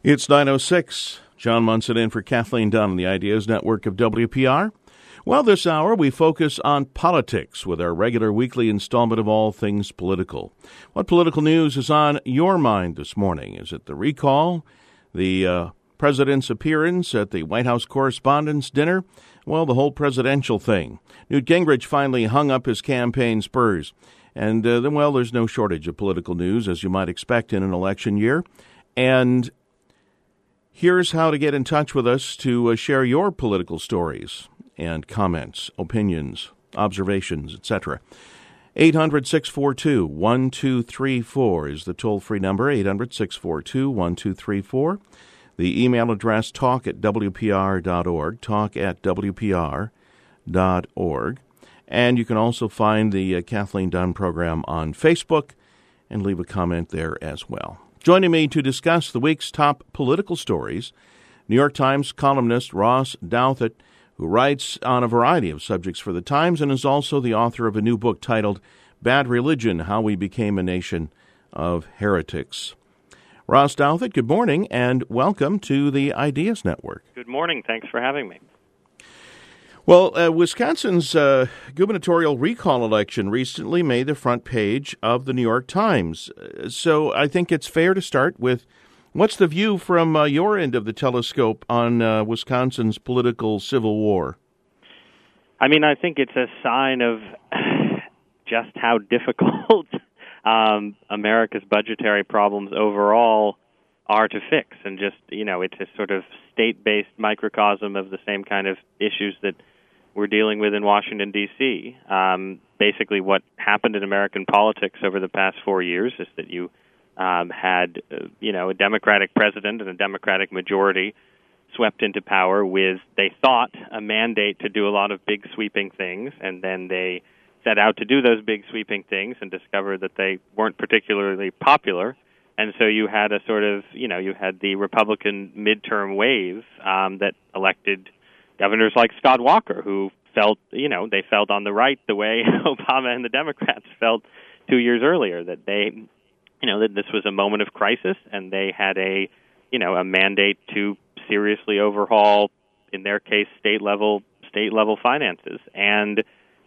It's 9:06. John Munson in for Kathleen Dunn on the Ideas Network of WPR. Well, this hour we focus on politics with our regular weekly installment of All Things Political. What political news is on your mind this morning? Is it the recall, the president's appearance at the White House Correspondents' Dinner? Well, the whole presidential thing. Newt Gingrich finally hung up his campaign spurs. And then, there's no shortage of political news, as you might expect in an election year. And here's how to get in touch with us to share your political stories and comments, opinions, observations, etc. 800-642-1234 is the toll-free number, 800-642-1234. The email address, talk@wpr.org, talk@wpr.org. And you can also find the Kathleen Dunn program on Facebook and leave a comment there as well. Joining me to discuss the week's top political stories, New York Times columnist Ross Douthat, who writes on a variety of subjects for the Times and is also the author of a new book titled Bad Religion, How We Became a Nation of Heretics. Ross Douthat, good morning and welcome to the Ideas Network. Good morning. Thanks for having me. Well, Wisconsin's gubernatorial recall election recently made the front page of the New York Times. So I think it's fair to start with, what's the view from your end of the telescope on Wisconsin's political civil war? I mean, I think it's a sign of just how difficult America's budgetary problems overall are to fix. And just, it's a sort of state-based microcosm of the same kind of issues that we're dealing with in Washington, D.C. Basically, what happened in American politics over the past 4 years is that you had, a Democratic president and a Democratic majority swept into power with, they thought, a mandate to do a lot of big sweeping things, and then they set out to do those big sweeping things and discovered that they weren't particularly popular. And so you had a sort of, you had the Republican midterm wave that elected governors like Scott Walker, who felt, they felt on the right the way Obama and the Democrats felt 2 years earlier, that they, that this was a moment of crisis, and they had a mandate to seriously overhaul, in their case, state level finances, and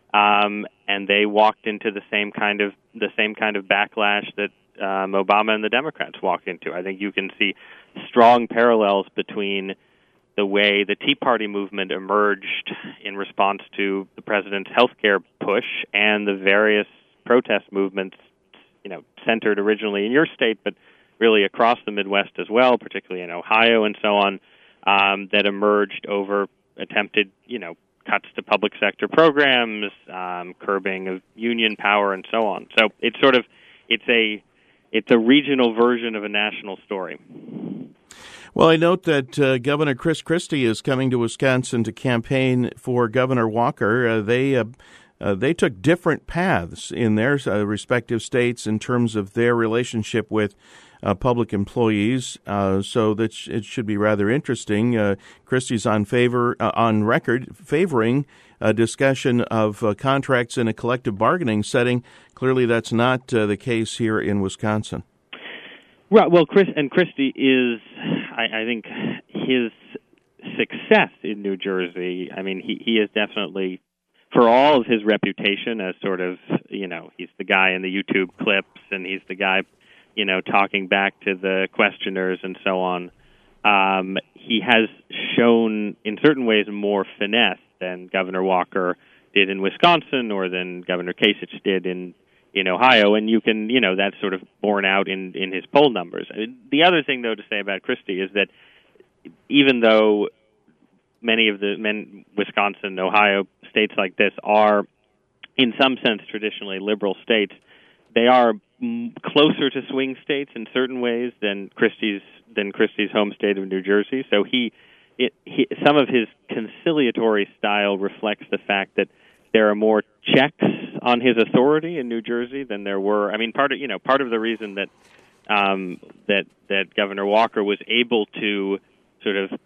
they walked into the same kind of backlash that Obama and the Democrats walked into. I think you can see strong parallels between the way the Tea Party movement emerged in response to the president's health care push and the various protest movements, centered originally in your state, but really across the Midwest as well, particularly in Ohio and so on, that emerged over attempted, cuts to public sector programs, curbing of union power, and so on. So it's a regional version of a national story. Well, I note that Governor Chris Christie is coming to Wisconsin to campaign for Governor Walker. They took different paths in their respective states in terms of their relationship with public employees, so that it should be rather interesting. Christie's on record favoring a discussion of contracts in a collective bargaining setting. Clearly, that's not the case here in Wisconsin. Right. Well, Christie is, I think, his success in New Jersey. I mean, he is definitely, for all of his reputation as sort of, he's the guy in the YouTube clips, and he's the guy, talking back to the questioners and so on. He has shown, in certain ways, more finesse than Governor Walker did in Wisconsin or than Governor Kasich did in Ohio, and you can, that's sort of borne out in his poll numbers. The other thing, though, to say about Christie is that even though many of the Wisconsin, Ohio states like this are, in some sense, traditionally liberal states, they are closer to swing states in certain ways than Christie's home state of New Jersey. So some of his conciliatory style reflects the fact that there are more checks on his authority in New Jersey than there were. I mean, part of the reason that Governor Walker was able to sort of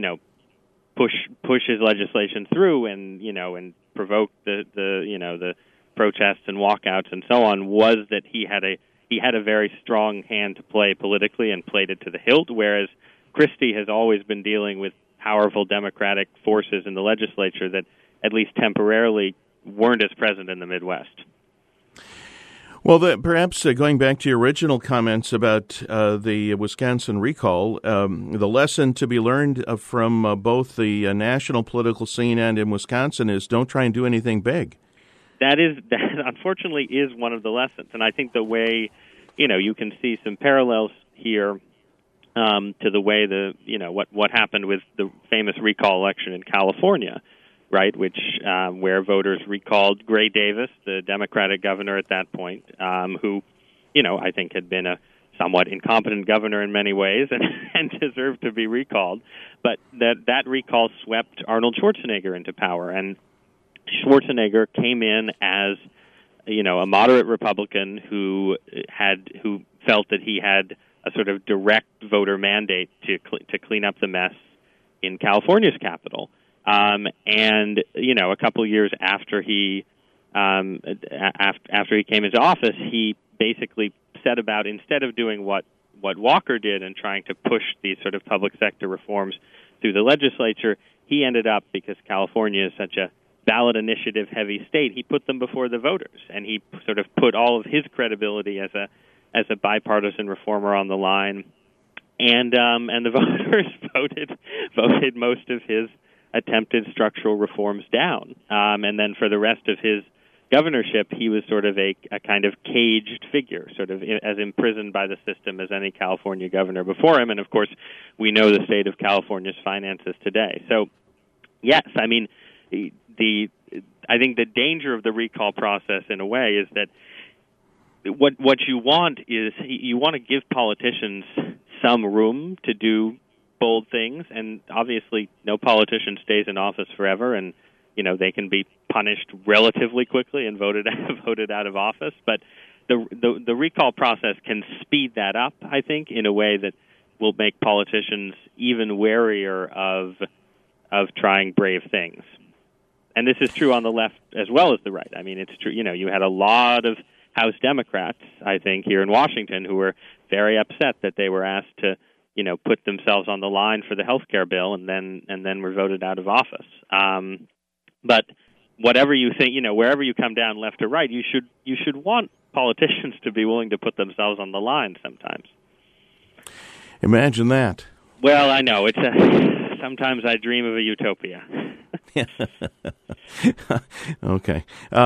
push his legislation through and provoke the protests and walkouts and so on was that he had a very strong hand to play politically and played it to the hilt, whereas Christie has always been dealing with powerful Democratic forces in the legislature that, at least temporarily, weren't as present in the Midwest. Well, perhaps going back to your original comments about the Wisconsin recall, the lesson to be learned from both the national political scene and in Wisconsin is don't try and do anything big. That unfortunately is one of the lessons, and I think the way, you can see some parallels here to the way what happened with the famous recall election in California, right? Which where voters recalled Gray Davis, the Democratic governor at that point, who, I think had been a somewhat incompetent governor in many ways and deserved to be recalled. But that recall swept Arnold Schwarzenegger into power, and Schwarzenegger came in as a moderate Republican who felt that he had a sort of direct voter mandate to clean up the mess in California's capital. And a couple of years after he came into office, he basically set about, instead of doing what Walker did and trying to push these sort of public sector reforms through the legislature, he ended up, because California is such a ballot initiative heavy state, he put them before the voters, and he sort of put all of his credibility as a bipartisan reformer on the line, and the voters voted most of his attempted structural reforms down, and then for the rest of his governorship, he was sort of a kind of caged figure, sort of as imprisoned by the system as any California governor before him. And of course, we know the state of California's finances today. So, yes, I mean, I think the danger of the recall process, in a way, is that what you want is you want to give politicians some room to do bold things, and obviously no politician stays in office forever, and they can be punished relatively quickly and voted out of office. But the recall process can speed that up, I think, in a way that will make politicians even warier of trying brave things. And this is true on the left as well as the right. I mean, it's true. You had a lot of House Democrats, I think, here in Washington who were very upset that they were asked to, put themselves on the line for the health care bill and then were voted out of office. But whatever you think, wherever you come down, left or right, you should want politicians to be willing to put themselves on the line sometimes. Imagine that. Well, I know sometimes I dream of a utopia. Okay.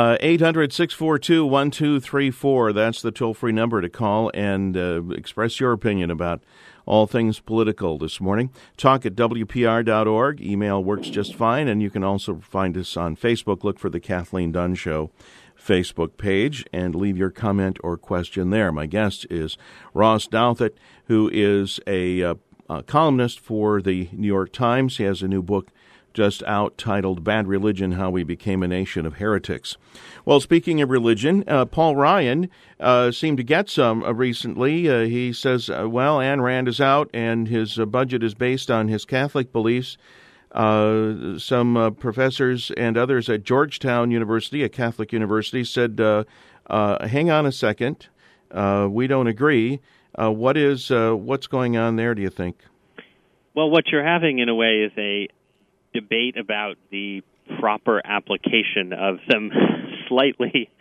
800-642-1234. That's the toll-free number to call and express your opinion about all things political this morning. Talk at WPR.org. Email works just fine, and you can also find us on Facebook. Look for the Kathleen Dunn Show Facebook page and leave your comment or question there. My guest is Ross Douthat, who is a columnist for the New York Times. He has a new book just out titled Bad Religion, How We Became a Nation of Heretics. Well, speaking of religion, Paul Ryan seemed to get some recently. He says, Ayn Rand is out and his budget is based on his Catholic beliefs. Some professors and others at Georgetown University, a Catholic university, said, hang on a second, we don't agree. What's going on there, do you think? Well, what you're having, in a way, is a debate about the proper application of some slightly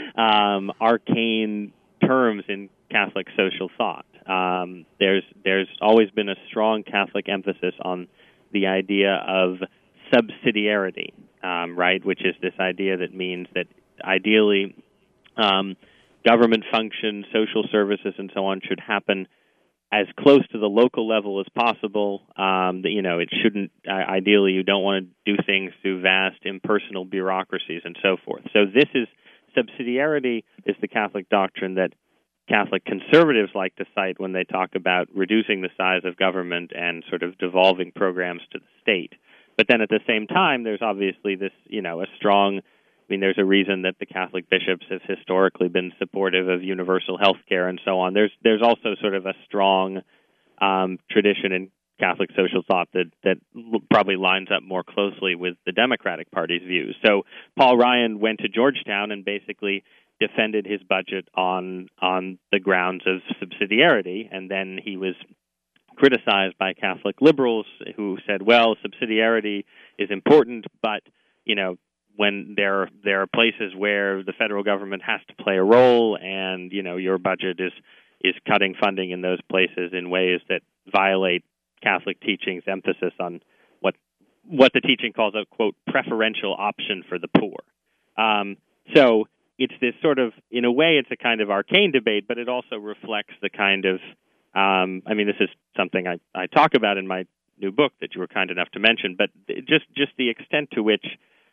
arcane terms in Catholic social thought. There's always been a strong Catholic emphasis on the idea of subsidiarity, right, which is this idea that means that ideally government function, social services, and so on should happen as close to the local level as possible. It shouldn't, ideally, you don't want to do things through vast impersonal bureaucracies and so forth. So this is, subsidiarity is the Catholic doctrine that Catholic conservatives like to cite when they talk about reducing the size of government and sort of devolving programs to the state. But then at the same time, there's obviously this, a strong, there's a reason that the Catholic bishops have historically been supportive of universal health care and so on. There's also sort of a strong tradition in Catholic social thought that probably lines up more closely with the Democratic Party's views. So Paul Ryan went to Georgetown and basically defended his budget on the grounds of subsidiarity, and then he was criticized by Catholic liberals who said, well, subsidiarity is important, but, when there are places where the federal government has to play a role and, your budget is cutting funding in those places in ways that violate Catholic teaching's emphasis on what the teaching calls a, quote, preferential option for the poor. So it's this sort of, in a way, it's a kind of arcane debate, but it also reflects the kind of, this is something I talk about in my new book that you were kind enough to mention, but just the extent to which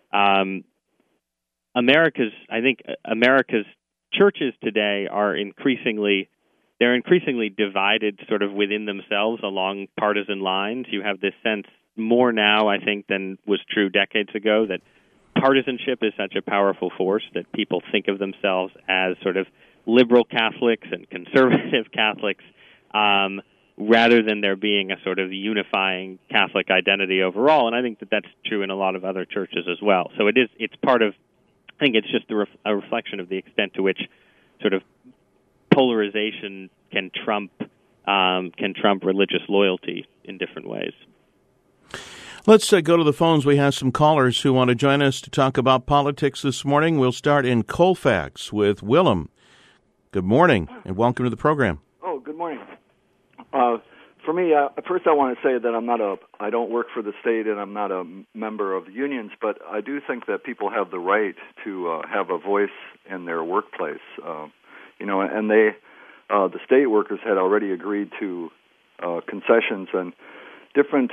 America's churches today are increasingly divided sort of within themselves along partisan lines. You have this sense more now, I think, than was true decades ago, that partisanship is such a powerful force that people think of themselves as sort of liberal Catholics and conservative Catholics, rather than there being a sort of unifying Catholic identity overall. And I think that that's true in a lot of other churches as well. So it's part of, I think it's just a reflection of the extent to which sort of polarization can trump religious loyalty in different ways. Let's go to the phones. We have some callers who want to join us to talk about politics this morning. We'll start in Colfax with Willem. Good morning, and welcome to the program. Oh, good morning. For me, first I want to say that I don't work for the state and I'm not a member of unions, but I do think that people have the right to have a voice in their workplace. And the state workers had already agreed to concessions, and different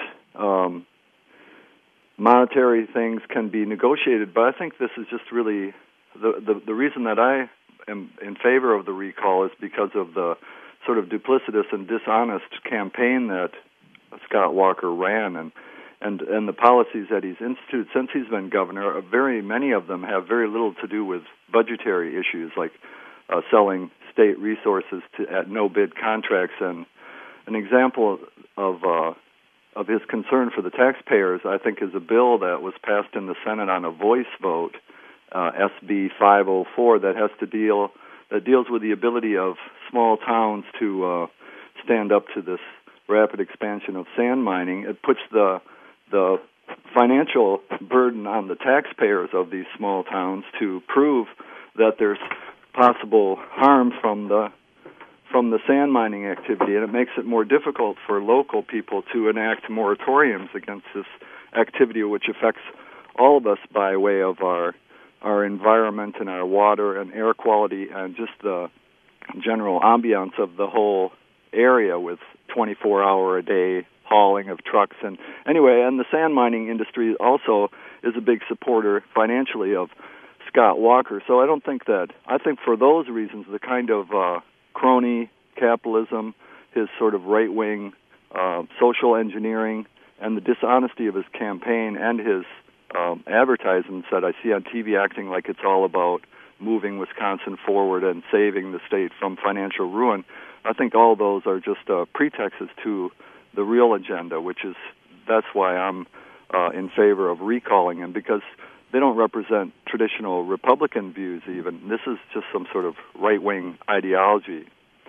monetary things can be negotiated. But I think this is just really the reason that I am in favor of the recall is because of the sort of duplicitous and dishonest campaign that Scott Walker ran, and the policies that he's instituted since he's been governor. Very many of them have very little to do with budgetary issues, like selling state resources at no-bid contracts. And an example of his concern for the taxpayers, I think, is a bill that was passed in the Senate on a voice vote, SB 504, that deals with the ability of small towns to stand up to this rapid expansion of sand mining. It puts the financial burden on the taxpayers of these small towns to prove that there's possible harm from the sand mining activity, and it makes it more difficult for local people to enact moratoriums against this activity, which affects all of us by way of our environment and our water and air quality and just the general ambiance of the whole area with 24-hour-a-day hauling of trucks. And anyway, and the sand mining industry also is a big supporter financially of Scott Walker. So I think for those reasons, the kind of crony capitalism, his sort of right-wing social engineering, and the dishonesty of his campaign and his advertisements that I see on TV acting like it's all about moving Wisconsin forward and saving the state from financial ruin, I think all those are just pretexts to the real agenda, that's why I'm in favor of recalling him, because they don't represent traditional Republican views even. This is just some sort of right-wing ideology.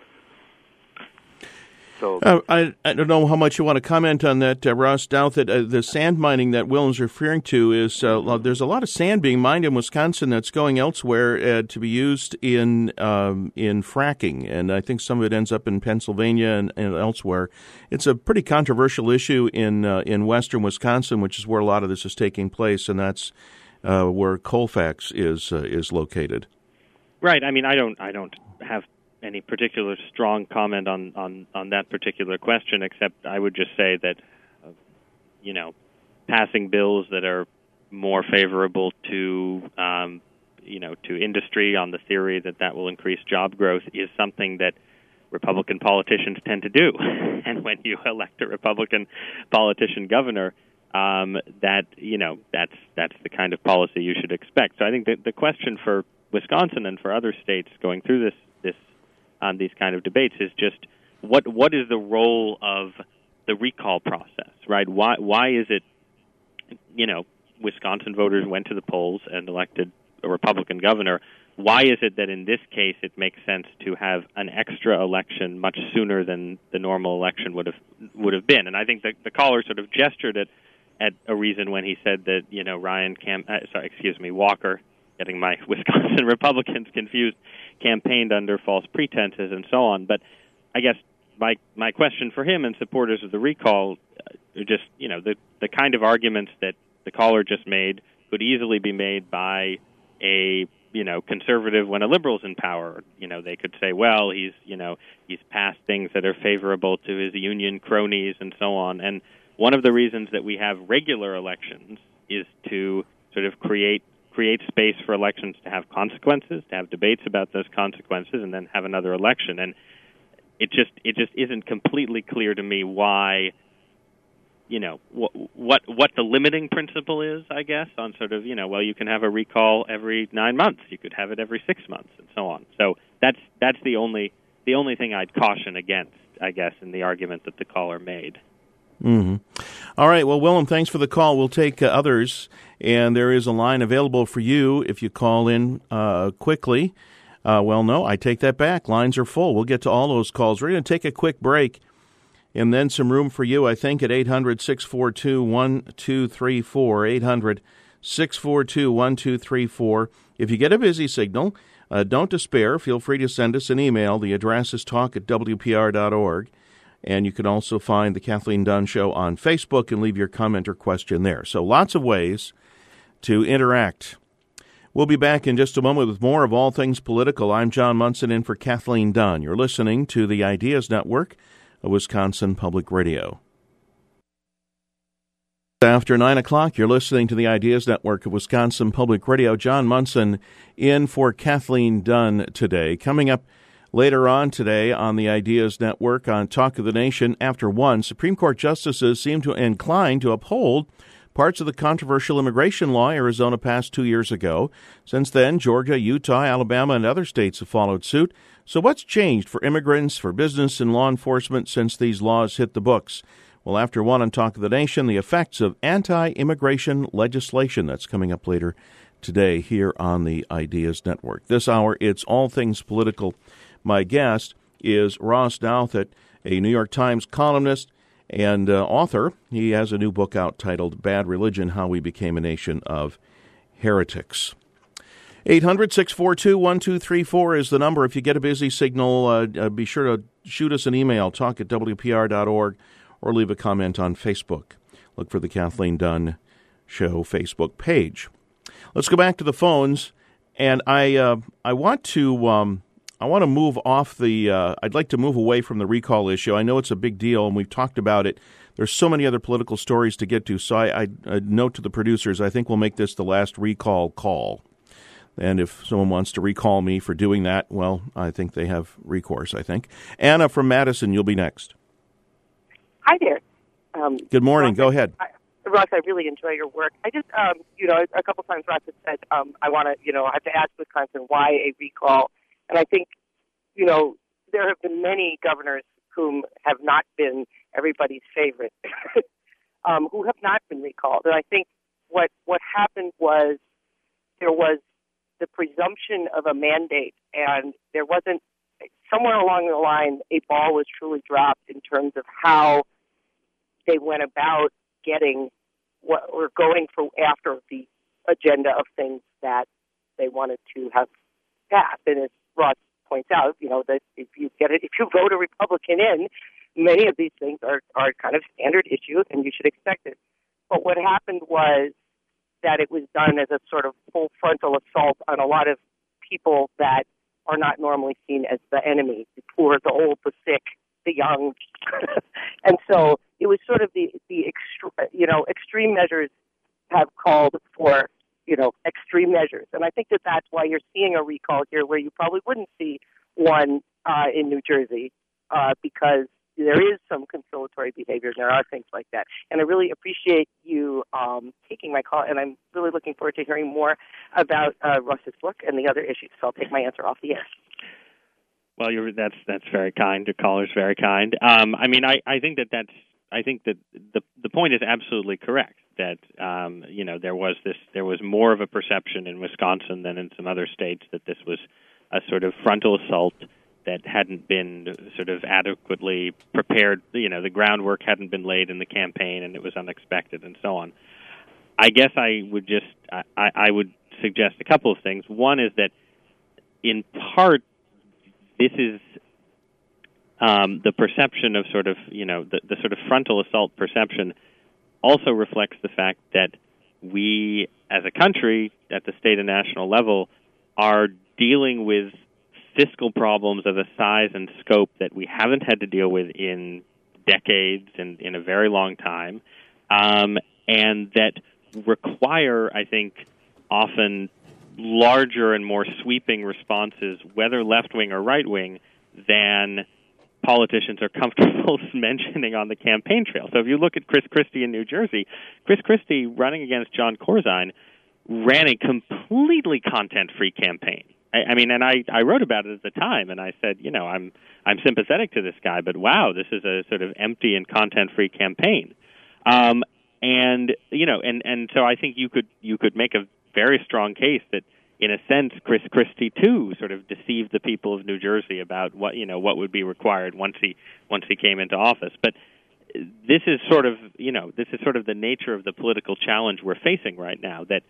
So I don't know how much you want to comment on that, Ross Douthit. The sand mining that Willem's referring to is there's a lot of sand being mined in Wisconsin that's going elsewhere to be used in fracking, and I think some of it ends up in Pennsylvania and elsewhere. It's a pretty controversial issue in western Wisconsin, which is where a lot of this is taking place, and that's where Colfax is located. Right. I mean, I don't have any particular strong comment on that particular question, except I would just say that, passing bills that are more favorable to, to industry on the theory that will increase job growth is something that Republican politicians tend to do. And when you elect a Republican politician governor, that's the kind of policy you should expect. So I think that the question for Wisconsin and for other states going through this these kind of debates is just what is the role of the recall process, right? Why is it, Wisconsin voters went to the polls and elected a Republican governor? why is it that in this case it makes sense to have an extra election much sooner than the normal election would have been? And I think that the caller sort of gestured at a reason when he said that Walker, getting my Wisconsin Republicans confused, campaigned under false pretenses and so on. But I guess my question for him and supporters of the recall are just, the kind of arguments that the caller just made could easily be made by a conservative when a liberal's in power. They could say, well, he's passed things that are favorable to his union cronies and so on. And one of the reasons that we have regular elections is to sort of create space for elections to have consequences, to have debates about those consequences, and then have another election. And it just isn't completely clear to me why, what the limiting principle is, I guess, on sort of, you can have a recall every 9 months, you could have it every 6 months, and so on. So that's the only thing I'd caution against, I guess, in the argument that the caller made. Mm-hmm. All right. Well, Willem, thanks for the call. We'll take others, and there is a line available for you if you call in quickly. No, I take that back. Lines are full. We'll get to all those calls. We're going to take a quick break, and then some room for you, I think, at 800-642-1234, 800-642-1234. If you get a busy signal, don't despair. Feel free to send us an email. The address is talk@wpr.org. And you can also find the Kathleen Dunn Show on Facebook and leave your comment or question there. So lots of ways to interact. We'll be back in just a moment with more of All Things Political. I'm John Munson in for Kathleen Dunn. You're listening to the Ideas Network of Wisconsin Public Radio. After 9 o'clock, you're listening to the Ideas Network of Wisconsin Public Radio. John Munson in for Kathleen Dunn today. Coming up later on today on the Ideas Network on Talk of the Nation, after 1, Supreme Court justices seem to incline to uphold parts of the controversial immigration law Arizona passed 2 years ago. Since then, Georgia, Utah, Alabama, and other states have followed suit. So what's changed for immigrants, for business, and law enforcement since these laws hit the books? Well, after 1 on Talk of the Nation, the effects of anti-immigration legislation. That's coming up later today here on the Ideas Network. This hour, it's All Things Political. My guest is Ross Douthat, a New York Times columnist and author. He has a new book out titled Bad Religion, How We Became a Nation of Heretics. 800-642-1234 is the number. If you get a busy signal, be sure to shoot us an email, talk@wpr.org, or leave a comment on Facebook. Look for the Kathleen Dunn Show Facebook page. Let's go back to the phones, and I want to move off the, I'd like to move away from the recall issue. I know it's a big deal, and we've talked about it. There's so many other political stories to get to, so I note to the producers, I think we'll make this the last recall call. And if someone wants to recall me for doing that, well, I think they have recourse, I think. Anna from Madison, you'll be next. Hi there. Good morning. Ross, go ahead. Ross, I really enjoy your work. I just, a couple times Ross has said, I have to ask Wisconsin why a recall. And I think, there have been many governors whom have not been everybody's favorite, who have not been recalled. And I think what happened was there was the presumption of a mandate, and there wasn't, somewhere along the line, a ball was truly dropped in terms of how they went about getting what or going for after the agenda of things that they wanted to have passed. And as Ross points out, that if you vote a Republican in, many of these things are kind of standard issues, and you should expect it. But what happened was that it was done as a sort of full frontal assault on a lot of people that are not normally seen as the enemy: the poor, the old, the sick, the young. And so it was sort of the extreme measures have called for extreme measures. And I think that's why you're seeing a recall here where you probably wouldn't see one in New Jersey, because there is some conciliatory behavior and there are things like that. And I really appreciate you taking my call, and I'm really looking forward to hearing more about Russ's book and the other issues. So I'll take my answer off the air. Well, that's very kind. Your caller's very kind. I think that's I think that the point is absolutely correct that there was more of a perception in Wisconsin than in some other states that this was a sort of frontal assault that hadn't been sort of adequately prepared. The groundwork hadn't been laid in the campaign, and it was unexpected, and so on. I guess I would suggest a couple of things. One is that, in part, this is the perception of sort of, the sort of frontal assault perception also reflects the fact that we, as a country, at the state and national level, are dealing with fiscal problems of a size and scope that we haven't had to deal with in decades and in a very long time, and that require, I think, often larger and more sweeping responses, whether left-wing or right-wing, than politicians are comfortable mentioning on the campaign trail. So if you look at Chris Christie in New Jersey, Chris Christie, running against John Corzine, ran a completely content-free campaign. I wrote about it at the time, and I said, I'm sympathetic to this guy, but wow, this is a sort of empty and content-free campaign. And so I think you could make a very strong case that, in a sense, Chris Christie too sort of deceived the people of New Jersey about what would be required once he came into office. But this is sort of the nature of the political challenge we're facing right now. That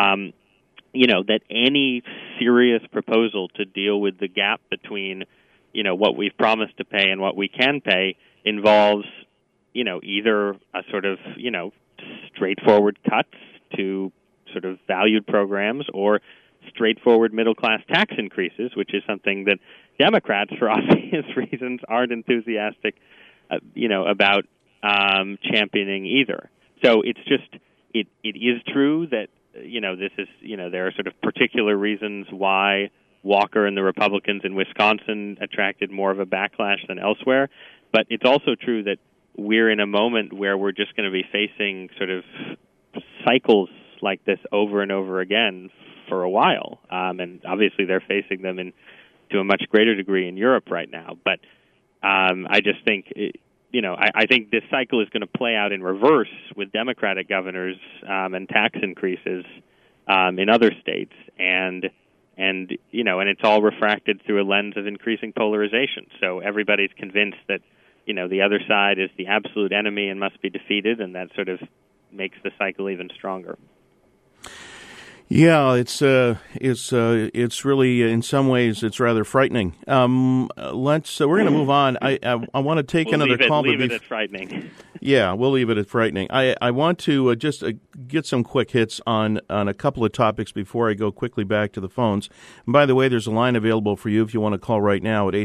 that any serious proposal to deal with the gap between what we've promised to pay and what we can pay involves either a sort of straightforward cuts to sort of valued programs, or straightforward middle-class tax increases, which is something that Democrats, for obvious reasons, aren't enthusiastic, about championing either. So it's just it is true that this is there are sort of particular reasons why Walker and the Republicans in Wisconsin attracted more of a backlash than elsewhere, but it's also true that we're in a moment where we're just going to be facing sort of cycles like this over and over again for a while, and obviously they're facing them to a much greater degree in Europe right now. But I just think, I think this cycle is going to play out in reverse with Democratic governors and tax increases in other states, and it's all refracted through a lens of increasing polarization. So everybody's convinced that the other side is the absolute enemy and must be defeated, and that sort of makes the cycle even stronger. Yeah, it's really, in some ways, it's rather frightening. We're going to move on. I want to take another call. Leave it at frightening. Yeah, we'll leave it at frightening. I want to just get some quick hits on a couple of topics before I go quickly back to the phones. And by the way, there's a line available for you if you want to call right now at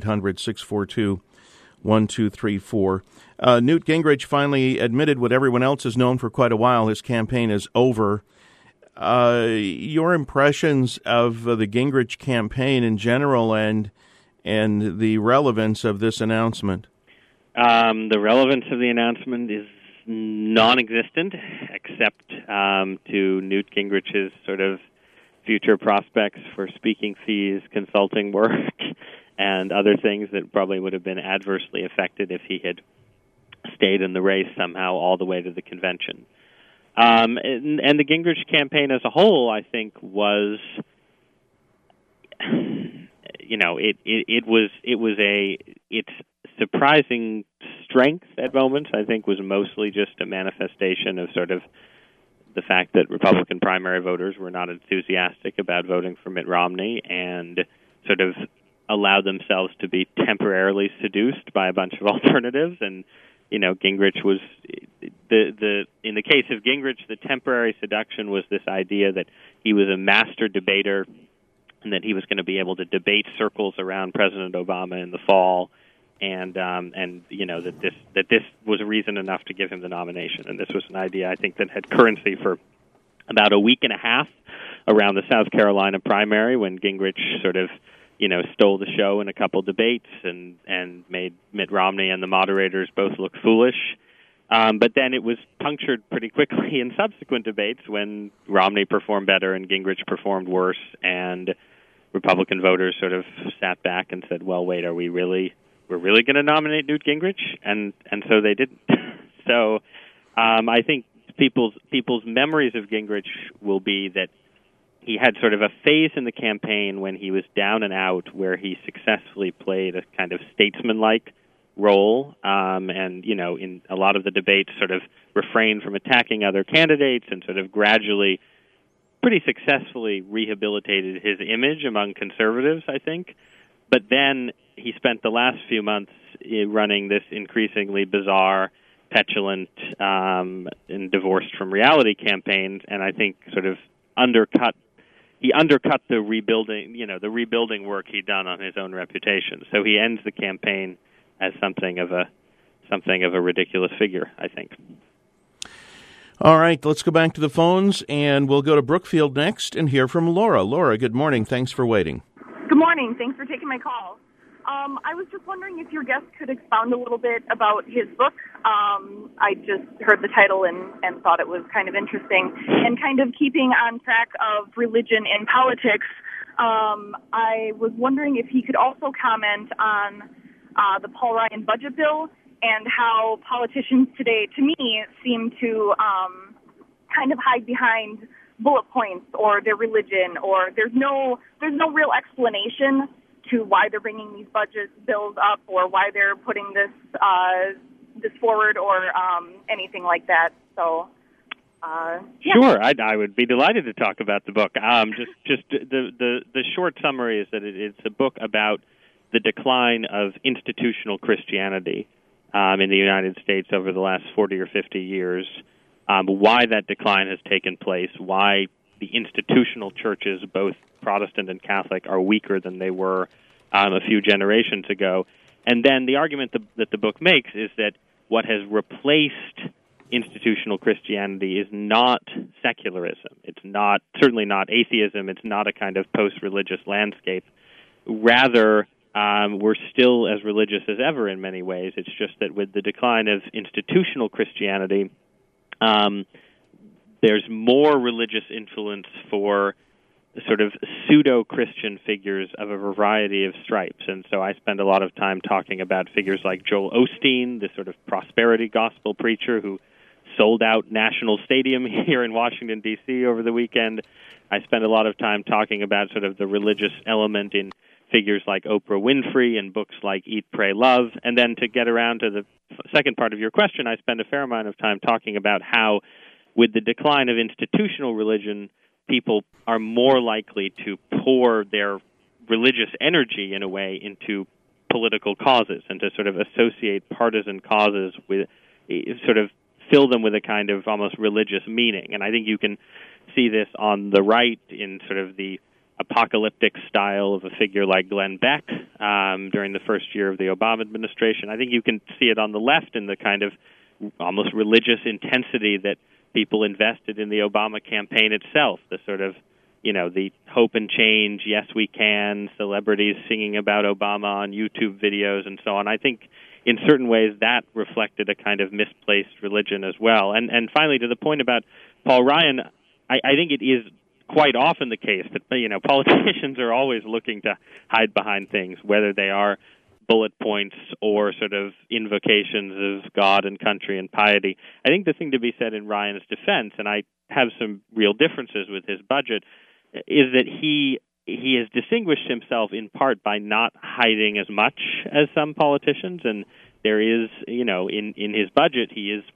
800-642-1234. Newt Gingrich finally admitted what everyone else has known for quite a while. His campaign is over. Your impressions of the Gingrich campaign in general and the relevance of this announcement? The relevance of the announcement is non-existent, except to Newt Gingrich's sort of future prospects for speaking fees, consulting work, and other things that probably would have been adversely affected if he had stayed in the race somehow all the way to the convention. And the Gingrich campaign as a whole, I think, was, its surprising strength at moments, I think, was mostly just a manifestation of sort of the fact that Republican primary voters were not enthusiastic about voting for Mitt Romney and sort of allowed themselves to be temporarily seduced by a bunch of alternatives. And Gingrich was in the case of Gingrich, the temporary seduction was this idea that he was a master debater and that he was going to be able to debate circles around President Obama in the fall, and that this was reason enough to give him the nomination. And this was an idea, I think, that had currency for about a week and a half around the South Carolina primary, when Gingrich sort of stole the show in a couple debates and made Mitt Romney and the moderators both look foolish. But then it was punctured pretty quickly in subsequent debates when Romney performed better and Gingrich performed worse, and Republican voters sort of sat back and said, well, wait, we're really going to nominate Newt Gingrich? And so they didn't. So I think people's memories of Gingrich will be that he had sort of a phase in the campaign when he was down and out, where he successfully played a kind of statesman-like role, and, you know, in a lot of the debates sort of refrained from attacking other candidates and sort of gradually, pretty successfully rehabilitated his image among conservatives, I think. But then he spent the last few months running this increasingly bizarre, petulant, and divorced from reality campaign, and I think sort of undercut the rebuilding work he'd done on his own reputation. So he ends the campaign as something of a ridiculous figure, I think. All right, let's go back to the phones, and we'll go to Brookfield next and hear from Laura. Laura, good morning. Thanks for waiting. Good morning. Thanks for taking my call. I was just wondering if your guest could expound a little bit about his book. I just heard the title and thought it was kind of interesting. And kind of keeping on track of religion in politics, I was wondering if he could also comment on the Paul Ryan budget bill and how politicians today, to me, seem to kind of hide behind bullet points or their religion, or there's no real explanation to why they're bringing these budget bills up or why they're putting this forward or anything like that. So, yeah. Sure, I would be delighted to talk about the book. Just the short summary is that it's a book about the decline of institutional Christianity in the United States over the last 40 or 50 years, why that decline has taken place, why the institutional churches, both Protestant and Catholic, are weaker than they were a few generations ago. And then the argument that the book makes is that what has replaced institutional Christianity is not secularism. It's certainly not atheism. It's not a kind of post-religious landscape. Rather, we're still as religious as ever in many ways. It's just that with the decline of institutional Christianity, there's more religious influence for sort of pseudo-Christian figures of a variety of stripes. And so I spend a lot of time talking about figures like Joel Osteen, this sort of prosperity gospel preacher who sold out National Stadium here in Washington, D.C. over the weekend. I spend a lot of time talking about sort of the religious element in figures like Oprah Winfrey and books like Eat, Pray, Love. And then to get around to the second part of your question, I spend a fair amount of time talking about how, with the decline of institutional religion, people are more likely to pour their religious energy, in a way, into political causes and to sort of associate partisan causes with, sort of fill them with a kind of almost religious meaning. And I think you can see this on the right in sort of the apocalyptic style of a figure like Glenn Beck during the first year of the Obama administration. I think you can see it on the left in the kind of almost religious intensity that people invested in the Obama campaign itself, the sort of, the hope and change, yes we can, celebrities singing about Obama on YouTube videos and so on. I think in certain ways that reflected a kind of misplaced religion as well. And finally, to the point about Paul Ryan, I think it is quite often the case that, politicians are always looking to hide behind things, whether they are bullet points or sort of invocations of God and country and piety. I think the thing to be said in Ryan's defense, and I have some real differences with his budget, is that he has distinguished himself in part by not hiding as much as some politicians, and there is, in his budget, he is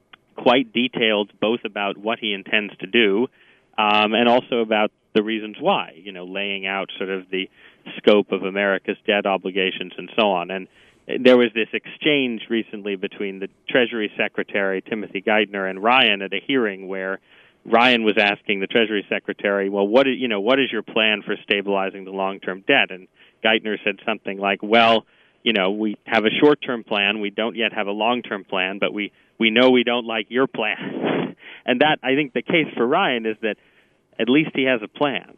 quite detailed both about what he intends to do and also about the reasons why, laying out sort of the scope of America's debt obligations and so on. And there was this exchange recently between the Treasury Secretary, Timothy Geithner, and Ryan at a hearing where Ryan was asking the Treasury Secretary, well, what is your plan for stabilizing the long-term debt? And Geithner said something like, well, we have a short-term plan. We don't yet have a long-term plan, but we know we don't like your plan. And that, I think the case for Ryan is that at least he has a plan.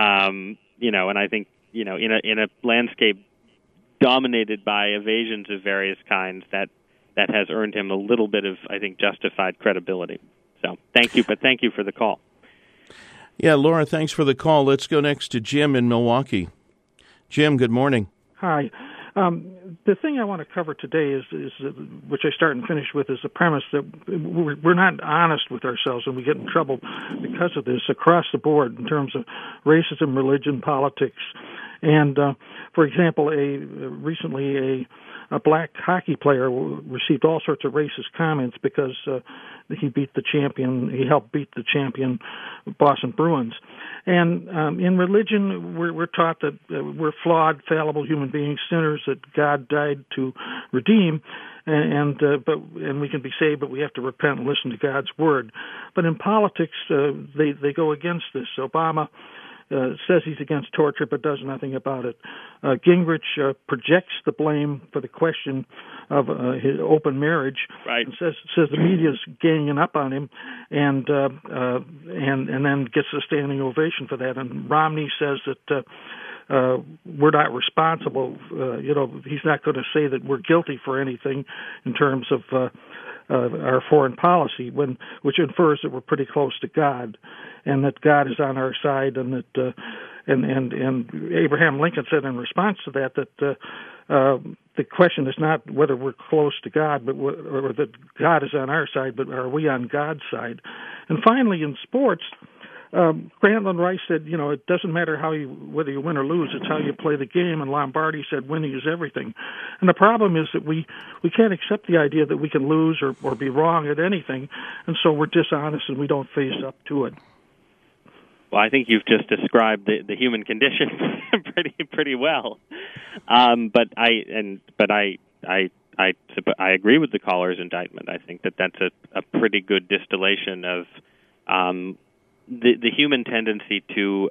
And I think, in a landscape dominated by evasions of various kinds, that has earned him a little bit of, I think, justified credibility. So thank you for the call. Yeah, Laura, thanks for the call. Let's go next to Jim in Milwaukee. Jim, good morning. Hi. The thing I want to cover today is which I start and finish with, is the premise that we're not honest with ourselves, and we get in trouble because of this across the board in terms of racism, religion, politics. And, for example, recently a black hockey player received all sorts of racist comments because he helped beat the champion Boston Bruins. And in religion, we're taught that we're flawed, fallible human beings, sinners that God died to redeem, and we can be saved, but we have to repent and listen to God's word. But in politics, they go against this. Obama says he's against torture but does nothing about it. Gingrich projects the blame for the question of his open marriage, right, and says the media's ganging up on him, and then gets a standing ovation for that. And Romney says that we're not responsible. He's not going to say that we're guilty for anything in terms of our foreign policy, which infers that we're pretty close to God, and that God is on our side, and that and Abraham Lincoln said in response to that the question is not whether we're close to God, but or that God is on our side, but are we on God's side? And finally, in sports, Grantland Rice said, it doesn't matter whether you win or lose, it's how you play the game. And Lombardi said, winning is everything. And the problem is that we can't accept the idea that we can lose or be wrong at anything, and so we're dishonest and we don't face up to it. Well, I think you've just described the human condition pretty well. But I agree with the caller's indictment. I think that's a pretty good distillation of the human tendency to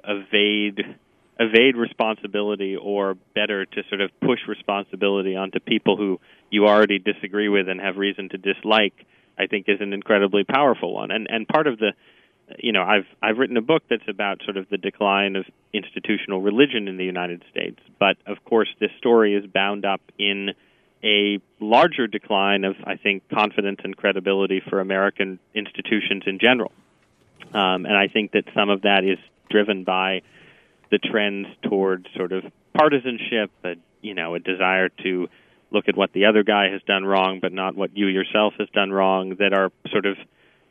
evade responsibility, or better, to sort of push responsibility onto people who you already disagree with and have reason to dislike, I think is an incredibly powerful one. And part of the, I've written a book that's about sort of the decline of institutional religion in the United States, but of course this story is bound up in a larger decline of, I think, confidence and credibility for American institutions in general. And I think that some of that is driven by the trends towards sort of partisanship, a desire to look at what the other guy has done wrong, but not what you yourself has done wrong, that are sort of,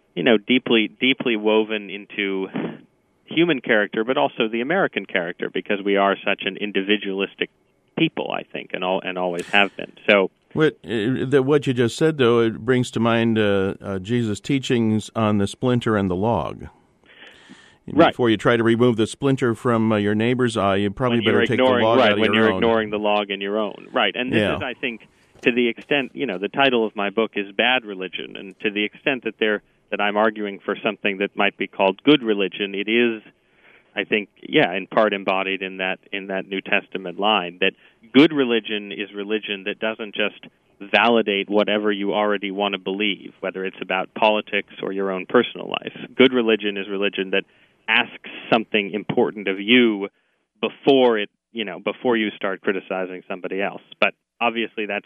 deeply woven into human character, but also the American character, because we are such an individualistic people, I think, and always have been. So, what you just said, though, it brings to mind Jesus' teachings on the splinter and the log. Right. Before you try to remove the splinter from your neighbor's eye, you probably better take the log out of your own. Right, when you're ignoring the log in your own. Right, and this is, I think, to the extent, the title of my book is Bad Religion, and to the extent that I'm arguing for something that might be called good religion, it is, I think, in part embodied in that New Testament line, that good religion is religion that doesn't just validate whatever you already want to believe, whether it's about politics or your own personal life. Good religion is religion that asks something important of you before you start criticizing somebody else. But obviously that's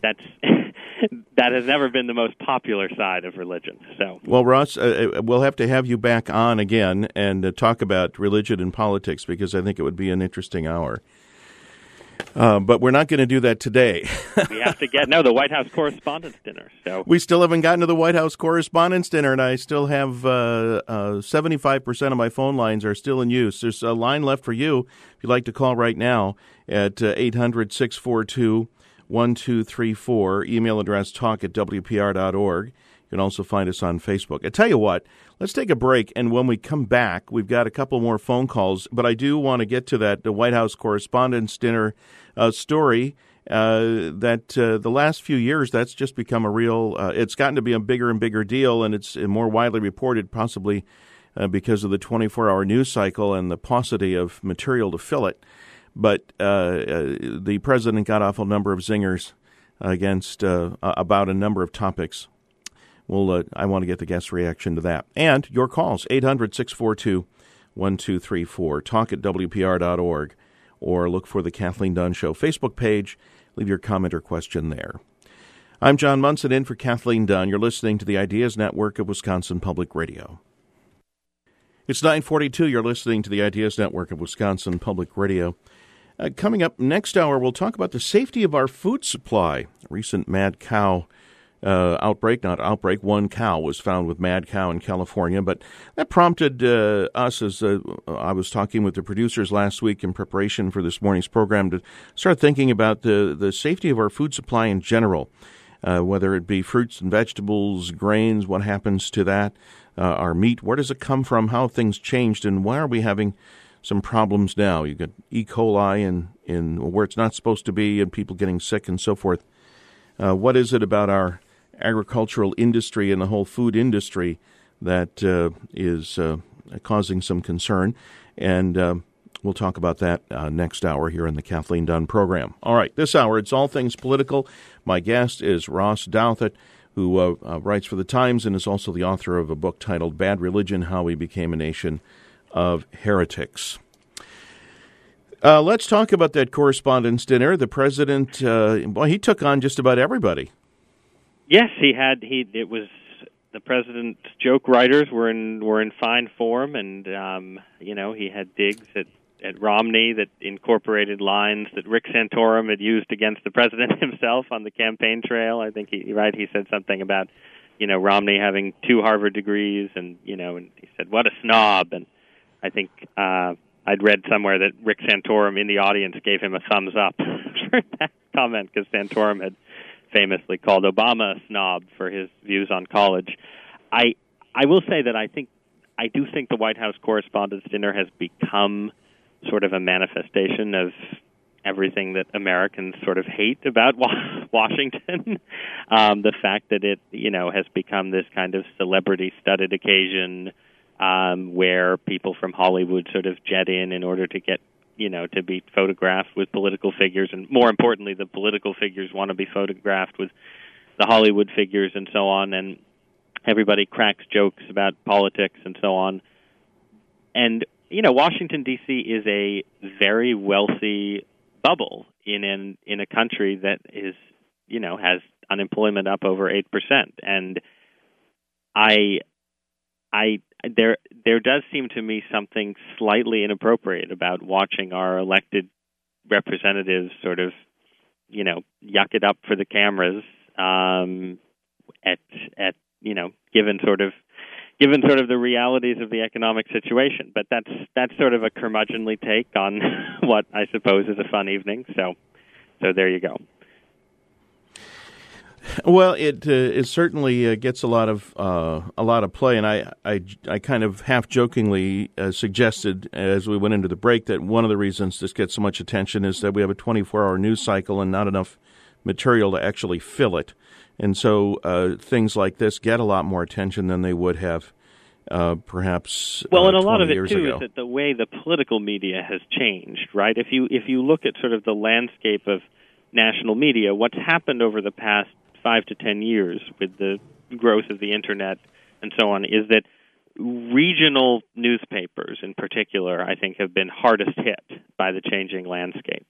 that has never been the most popular side of religion. So, well, Ross, we'll have to have you back on again and talk about religion and politics, because I think it would be an interesting hour. But we're not going to do that today. We have to get the White House Correspondents' Dinner. So we still haven't gotten to the White House Correspondents' Dinner, and I still have 75% of my phone lines are still in use. There's a line left for you if you'd like to call right now at 800-642-1234. Email address talk@wpr.org. You can also find us on Facebook. I tell you what, let's take a break, and when we come back, we've got a couple more phone calls, but I do want to get to the White House Correspondents' Dinner story that the last few years, that's just become a real, it's gotten to be a bigger and bigger deal, and it's more widely reported, possibly because of the 24-hour news cycle and the paucity of material to fill it. But the president got off a number of zingers against about a number of topics. Well, I want to get the guest reaction to that. And your calls, 800-642-1234, talk@wpr.org, or look for the Kathleen Dunn Show Facebook page. Leave your comment or question there. I'm John Munson, in for Kathleen Dunn. You're listening to the Ideas Network of Wisconsin Public Radio. It's 9:42. You're listening to the Ideas Network of Wisconsin Public Radio. Coming up next hour, we'll talk about the safety of our food supply. A recent mad cow outbreak. One cow was found with mad cow in California, but that prompted us, as I was talking with the producers last week in preparation for this morning's program, to start thinking about the safety of our food supply in general, whether it be fruits and vegetables, grains, what happens to that, our meat, where does it come from, how have things changed, and why are we having some problems now? You got E. coli in where it's not supposed to be, and people getting sick and so forth. What is it about our agricultural industry and the whole food industry that is causing some concern? And we'll talk about that next hour here in the Kathleen Dunn program. All right, this hour, it's all things political. My guest is Ross Douthat, who writes for The Times and is also the author of a book titled Bad Religion, How We Became a Nation of Heretics. Let's talk about that correspondence dinner. The president, he took on just about everybody. Yes, it was the president's joke writers were in fine form, and he had digs at Romney that incorporated lines that Rick Santorum had used against the president himself on the campaign trail. I think he said something about Romney having 2 Harvard degrees, and and he said, "What a snob." And I think I'd read somewhere that Rick Santorum in the audience gave him a thumbs up for that comment, because Santorum had famously called Obama a snob for his views on college. I will say that I do think the White House Correspondents' Dinner has become sort of a manifestation of everything that Americans sort of hate about Washington. The fact that it, has become this kind of celebrity-studded occasion where people from Hollywood sort of jet in order to get, to be photographed with political figures. And more importantly, the political figures want to be photographed with the Hollywood figures and so on. And everybody cracks jokes about politics and so on. And, Washington, D.C. is a very wealthy bubble in a country that is, has unemployment up over 8%. And there does seem to me something slightly inappropriate about watching our elected representatives sort of, yuck it up for the cameras given sort of the realities of the economic situation. But that's sort of a curmudgeonly take on what I suppose is a fun evening. So there you go. Well, it certainly gets a lot of play, and I kind of half jokingly suggested as we went into the break that one of the reasons this gets so much attention is that we have a 24-hour news cycle and not enough material to actually fill it, and so things like this get a lot more attention than they would have perhaps. Well, and a lot of it too ago. Is that the way the political media has changed, right? If you look at sort of the landscape of national media, what's happened over the past 5 to 10 years with the growth of the internet and so on is that regional newspapers in particular, I think, have been hardest hit by the changing landscape.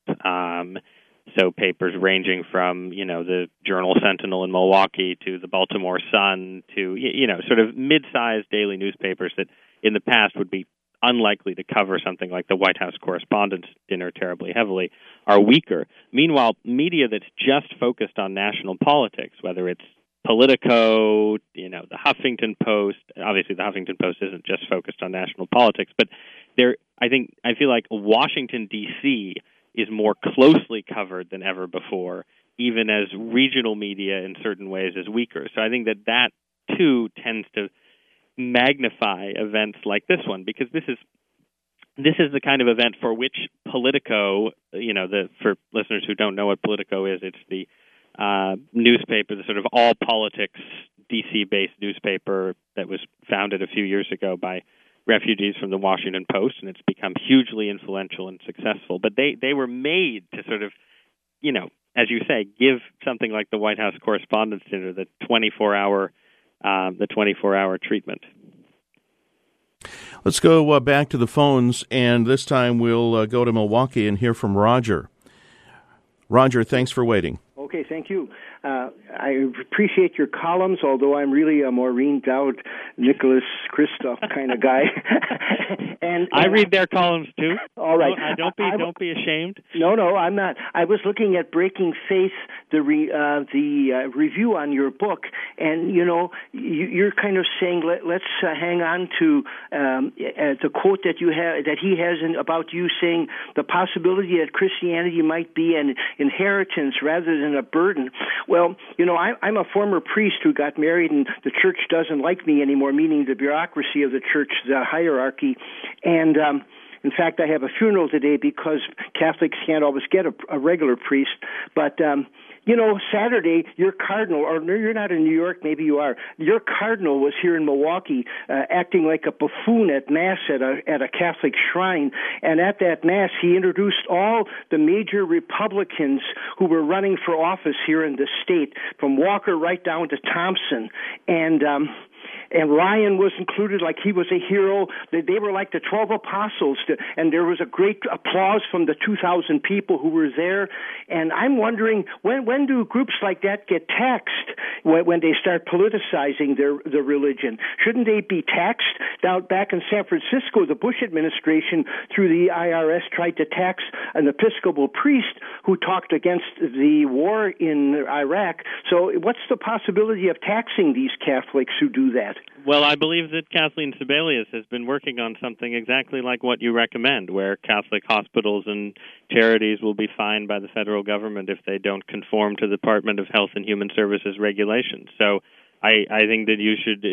So papers ranging from, the Journal Sentinel in Milwaukee to the Baltimore Sun to, sort of mid-sized daily newspapers that in the past would be unlikely to cover something like the White House Correspondents' Dinner terribly heavily, are weaker. Meanwhile, media that's just focused on national politics, whether it's Politico, the Huffington Post, obviously the Huffington Post isn't just focused on national politics, but I feel like Washington, D.C. is more closely covered than ever before, even as regional media in certain ways is weaker. So I think that too tends to magnify events like this one, because this is the kind of event for which Politico, for listeners who don't know what Politico is, it's the newspaper, the sort of all politics DC-based newspaper that was founded a few years ago by refugees from the Washington Post, and it's become hugely influential and successful. But they were made to sort of, as you say, give something like the White House Correspondents' Dinner the 24-hour treatment. Let's go back to the phones, and this time we'll go to Milwaukee and hear from Roger. Roger, thanks for waiting. Okay, thank you. I appreciate your columns, although I'm really a Maureen Dowd, Nicholas Kristof kind of guy. and I read their columns too. All right. Don't be ashamed. No, I'm not. I was looking at Breaking Faith, the review on your book, and you're kind of saying let's hang on to the quote that you have that he has about you, saying the possibility that Christianity might be an inheritance rather than a burden. Well, I'm a former priest who got married, and the church doesn't like me anymore, meaning the bureaucracy of the church, the hierarchy, and in fact, I have a funeral today because Catholics can't always get a regular priest. But, Saturday, your cardinal, or no, you're not in New York, maybe you are. Your cardinal was here in Milwaukee acting like a buffoon at Mass at a Catholic shrine. And at that Mass, he introduced all the major Republicans who were running for office here in the state, from Walker right down to Thompson. And Ryan was included like he was a hero. They were like the 12 apostles, and there was a great applause from the 2,000 people who were there. And I'm wondering, when do groups like that get taxed when they start politicizing their religion? Shouldn't they be taxed? Now, back in San Francisco, the Bush administration, through the IRS, tried to tax an Episcopal priest who talked against the war in Iraq. So what's the possibility of taxing these Catholics who do that? Well, I believe that Kathleen Sebelius has been working on something exactly like what you recommend, where Catholic hospitals and charities will be fined by the federal government if they don't conform to the Department of Health and Human Services regulations. So I think that you should,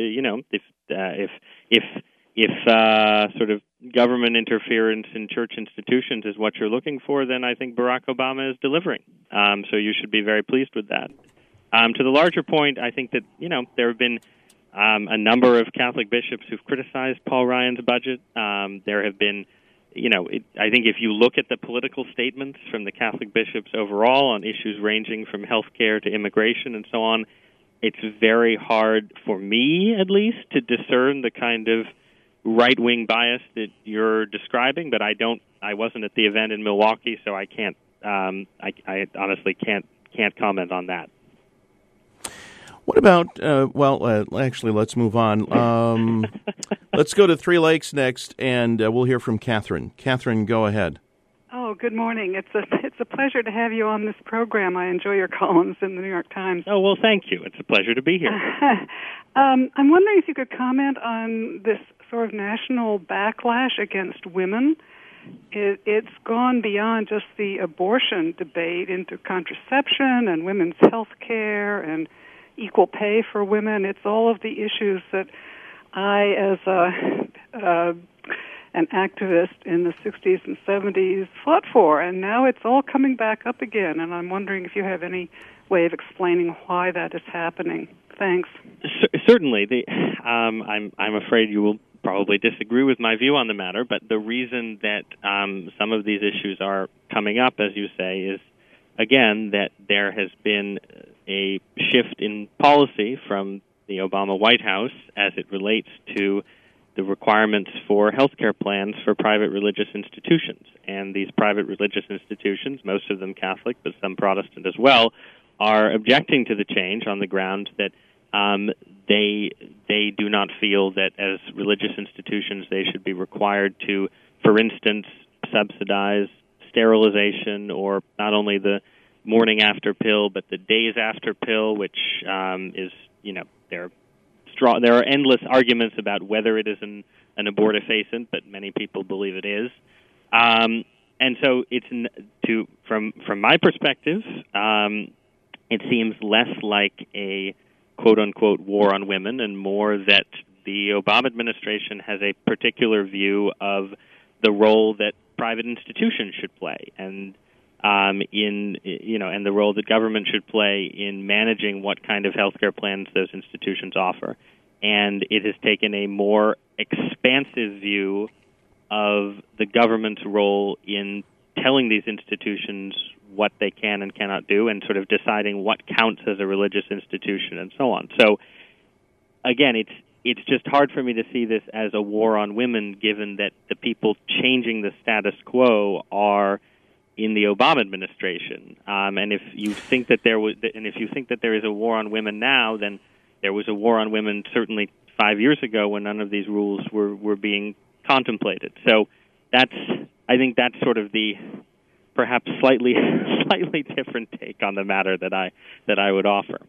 if sort of government interference in church institutions is what you're looking for, then I think Barack Obama is delivering. So you should be very pleased with that. To the larger point, I think that, there have been a number of Catholic bishops who've criticized Paul Ryan's budget. There have been, I think if you look at the political statements from the Catholic bishops overall on issues ranging from healthcare to immigration and so on, it's very hard for me, at least, to discern the kind of right-wing bias that you're describing. But I wasn't at the event in Milwaukee, so I can't. I honestly can't comment on that. What about, actually, let's move on. Let's go to Three Lakes next, and we'll hear from Catherine. Catherine, go ahead. Oh, good morning. It's a pleasure to have you on this program. I enjoy your columns in the New York Times. Oh, well, thank you. It's a pleasure to be here. I'm wondering if you could comment on this sort of national backlash against women. It's gone beyond just the abortion debate into contraception and women's health care and equal pay for women. It's all of the issues that I, as an activist in the 60s and 70s, fought for, and now it's all coming back up again, and I'm wondering if you have any way of explaining why that is happening. Thanks. Certainly. I'm afraid you will probably disagree with my view on the matter, but the reason that some of these issues are coming up, as you say, is, again, that there has been a shift in policy from the Obama White House as it relates to the requirements for health care plans for private religious institutions. And these private religious institutions, most of them Catholic, but some Protestant as well, are objecting to the change on the grounds that they do not feel that as religious institutions they should be required to, for instance, subsidize sterilization, or not only the morning after pill, but the days after pill, which is, there are endless arguments about whether it is an abortifacient, but many people believe it is. And so it's from my perspective, it seems less like a quote-unquote war on women and more that the Obama administration has a particular view of the role that private institutions should play, and and the role that government should play in managing what kind of healthcare plans those institutions offer. And it has taken a more expansive view of the government's role in telling these institutions what they can and cannot do, and sort of deciding what counts as a religious institution and so on. So, again, it's just hard for me to see this as a war on women, given that the people changing the status quo are in the Obama administration. And if you think that there is a war on women now, then there was a war on women certainly 5 years ago when none of these rules were being contemplated. So I think that's sort of the perhaps slightly different take on the matter that I would offer.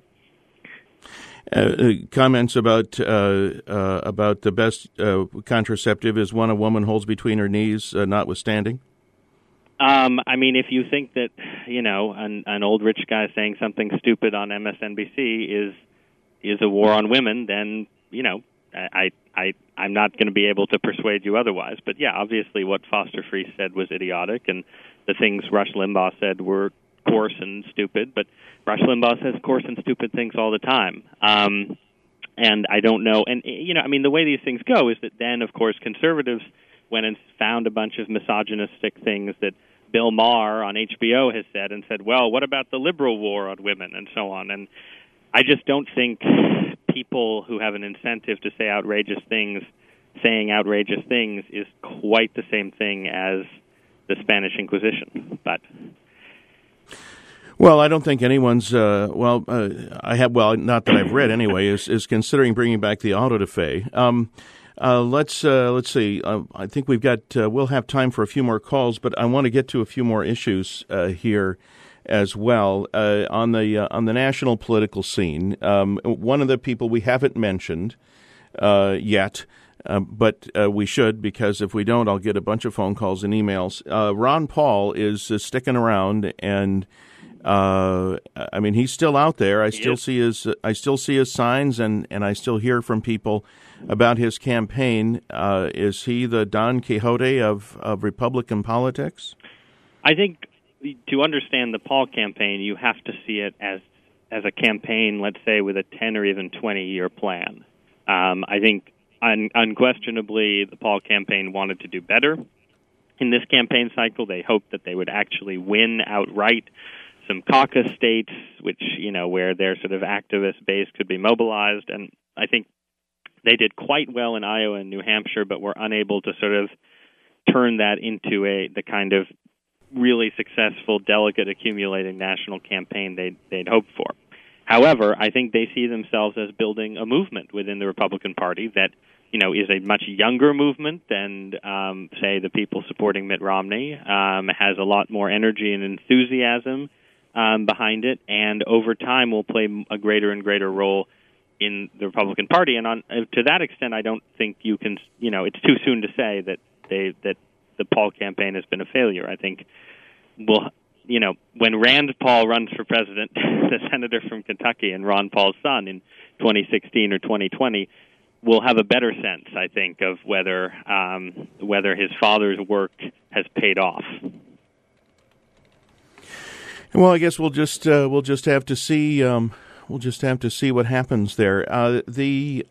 Comments about the best contraceptive is one a woman holds between her knees, notwithstanding? I mean, if you think that, an old rich guy saying something stupid on MSNBC is a war on women, then, I'm not going to be able to persuade you otherwise. But yeah, obviously what Foster Friess said was idiotic, and the things Rush Limbaugh said were coarse and stupid, but Rush Limbaugh says coarse and stupid things all the time. And I don't know, and, the way these things go is that then, of course, conservatives went and found a bunch of misogynistic things that Bill Maher on HBO has said and said, well, what about the liberal war on women and so on? And I just don't think people who have an incentive to say outrageous things, saying outrageous things is quite the same thing as the Spanish Inquisition. But well, I don't think anyone's. Not that I've read anyway, is considering bringing back the auto da fe. Let's see. I think we'll have time for a few more calls, but I want to get to a few more issues here as well on the national political scene. One of the people we haven't mentioned yet, but we should, because if we don't, I'll get a bunch of phone calls and emails. Ron Paul is sticking around, and he's still out there. I still see his signs, and I still hear from people about his campaign. Is he the Don Quixote of Republican politics? I think to understand the Paul campaign, you have to see it as a campaign, let's say, with a 10 or even 20-year plan. I think unquestionably the Paul campaign wanted to do better in this campaign cycle. They hoped that they would actually win outright some caucus states, which, where their sort of activist base could be mobilized. And I think they did quite well in Iowa and New Hampshire, but were unable to sort of turn that into the kind of really successful delegate accumulating national campaign they'd hoped for. However, I think they see themselves as building a movement within the Republican Party that, is a much younger movement than, say, the people supporting Mitt Romney, has a lot more energy and enthusiasm behind it, and over time will play a greater and greater role in the Republican Party. And to that extent, I don't think you can, it's too soon to say that the Paul campaign has been a failure. I think when Rand Paul runs for president, the senator from Kentucky and Ron Paul's son in 2016 or 2020, we'll have a better sense, I think, of whether his father's work has paid off. Well, I guess we'll just have to see. We'll just have to see what happens there. The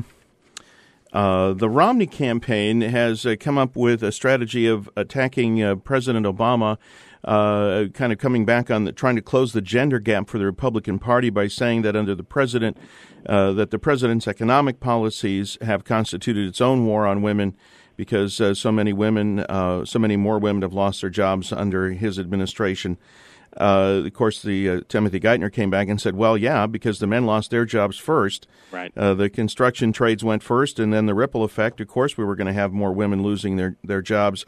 Romney campaign has come up with a strategy of attacking President Obama, kind of coming back on trying to close the gender gap for the Republican Party by saying that under the president, that the president's economic policies have constituted its own war on women because so many more women have lost their jobs under his administration. Of course, the Timothy Geithner came back and said, well, yeah, because the men lost their jobs first. Right. The construction trades went first, and then the ripple effect, of course, we were going to have more women losing their jobs.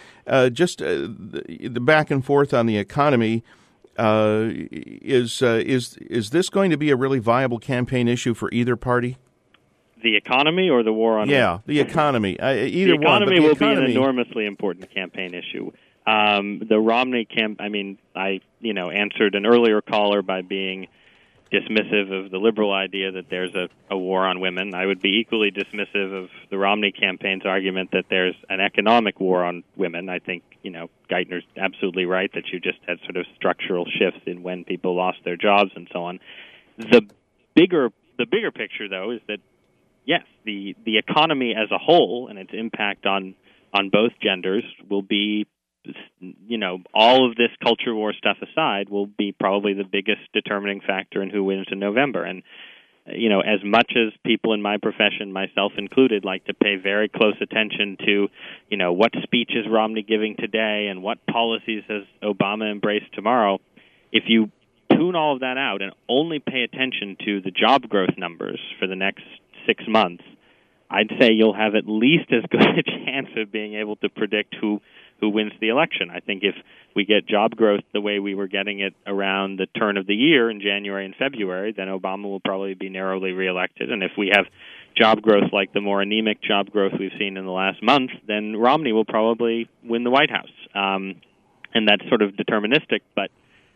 The back and forth on the economy, is this going to be a really viable campaign issue for either party? The economy or the war on women? Yeah, the economy. The economy will be an enormously important campaign issue. The Romney I answered an earlier caller by being dismissive of the liberal idea that there's a war on women. I would be equally dismissive of the Romney campaign's argument that there's an economic war on women. I think, Geithner's absolutely right that you just had sort of structural shifts in when people lost their jobs and so on. The bigger picture, though, is that, yes, the economy as a whole and its impact on both genders will be, all of this culture war stuff aside, will be probably the biggest determining factor in who wins in November. And as much as people in my profession, myself included, like to pay very close attention to, what speech is Romney giving today and what policies has Obama embraced tomorrow, if you tune all of that out and only pay attention to the job growth numbers for the next 6 months, I'd say you'll have at least as good a chance of being able to predict who wins the election. I think if we get job growth the way we were getting it around the turn of the year in January and February, then Obama will probably be narrowly reelected. And if we have job growth like the more anemic job growth we've seen in the last month, then Romney will probably win the White House. And that's sort of deterministic, but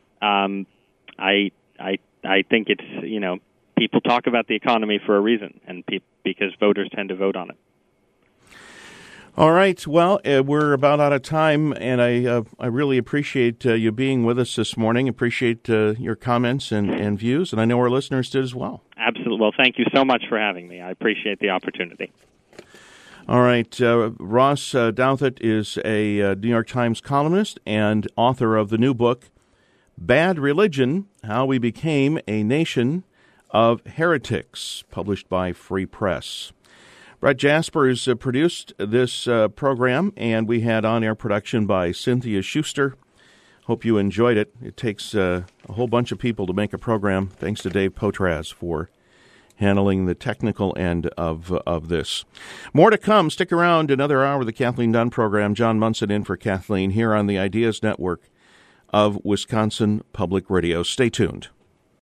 I think it's, people talk about the economy for a reason, and because voters tend to vote on it. All right. Well, we're about out of time, and I really appreciate you being with us this morning. Appreciate your comments and views, and I know our listeners did as well. Absolutely. Well, thank you so much for having me. I appreciate the opportunity. All right. Ross Douthat is a New York Times columnist and author of the new book, Bad Religion, How We Became a Nation of Heretics, published by Free Press. Brett Jaspers produced this program, and we had on-air production by Cynthia Schuster. Hope you enjoyed it. It takes a whole bunch of people to make a program. Thanks to Dave Potraz for handling the technical end of this. More to come. Stick around another hour of the Kathleen Dunn program. John Munson in for Kathleen here on the Ideas Network of Wisconsin Public Radio. Stay tuned.